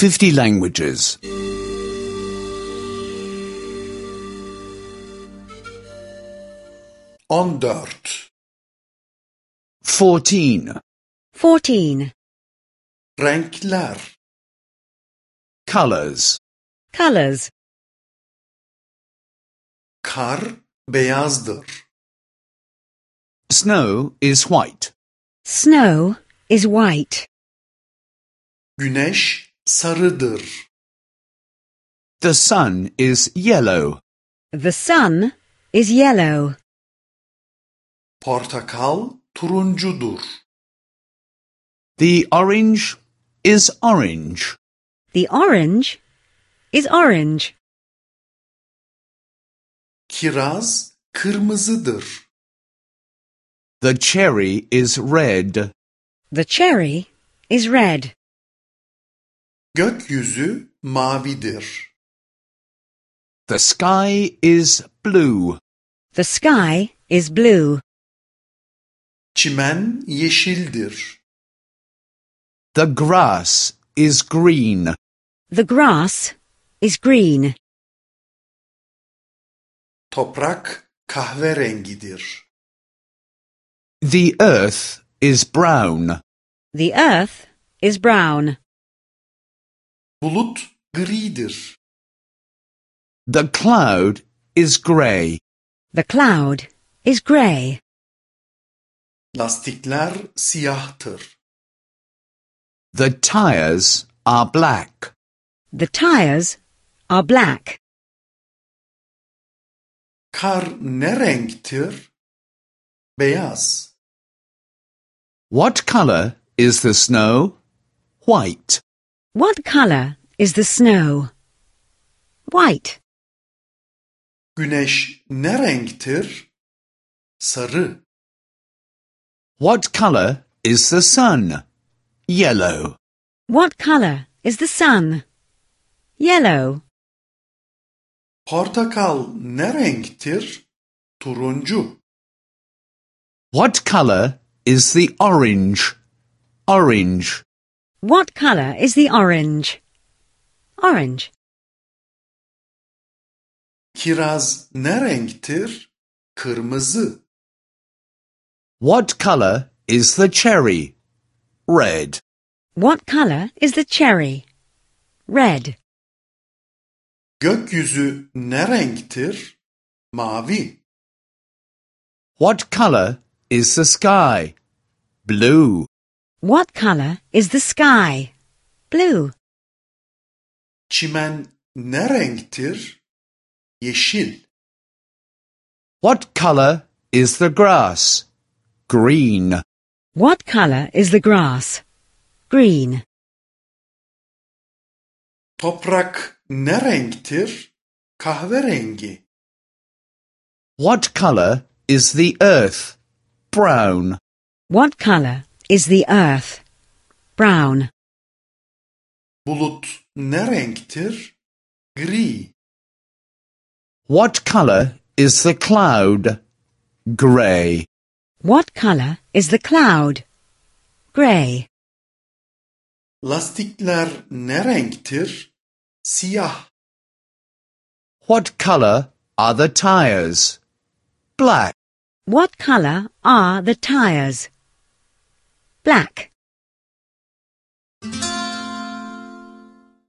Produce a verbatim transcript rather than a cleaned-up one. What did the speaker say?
fifty languages. on dört. Fourteen. Fourteen. Renkler. Colors. Colors. Kar beyazdır. Snow is white. Snow is white. Güneş sarıdır. The sun is yellow. The sun is yellow. Portakal turuncudur. The orange is orange. The orange is orange. Kiraz kırmızıdır. The cherry is red. The cherry is red. Gökyüzü mavidir. The sky is blue. The sky is blue. Çimen yeşildir. The grass is green. The grass is green. Toprak kahverengidir. The earth is brown. The earth is brown. Bulut gridir. The cloud is grey. The cloud is grey. Lastikler siyahtır. The tires are black. The tires are black. Kar ne renktir? Beyaz. What color is the snow? White. What color is the snow? White. Güneş ne renktir? Sarı. What color is the sun? Yellow. What color is the sun? Yellow. Portakal ne renktir? Turuncu. What color is the orange? Orange. What color is the orange? Orange. Kiraz ne renktir? Kırmızı. What color is the cherry? Red. What color is the cherry? Red. Gökyüzü ne renktir? Mavi. What color is the sky? Blue. What color is the sky? Blue. Çimen ne renktir? Yeşil. What color is the grass? Green. What color is the grass? Green. Toprak ne renktir? Kahverengi. What color is the earth? Brown. What color is the earth? Brown. Bulut ne renktir? Gri. What color is the cloud? Grey. What color is the cloud? Grey. Lastikler ne renktir? Siyah. What color are the tires? Black. What color are the tires? Black.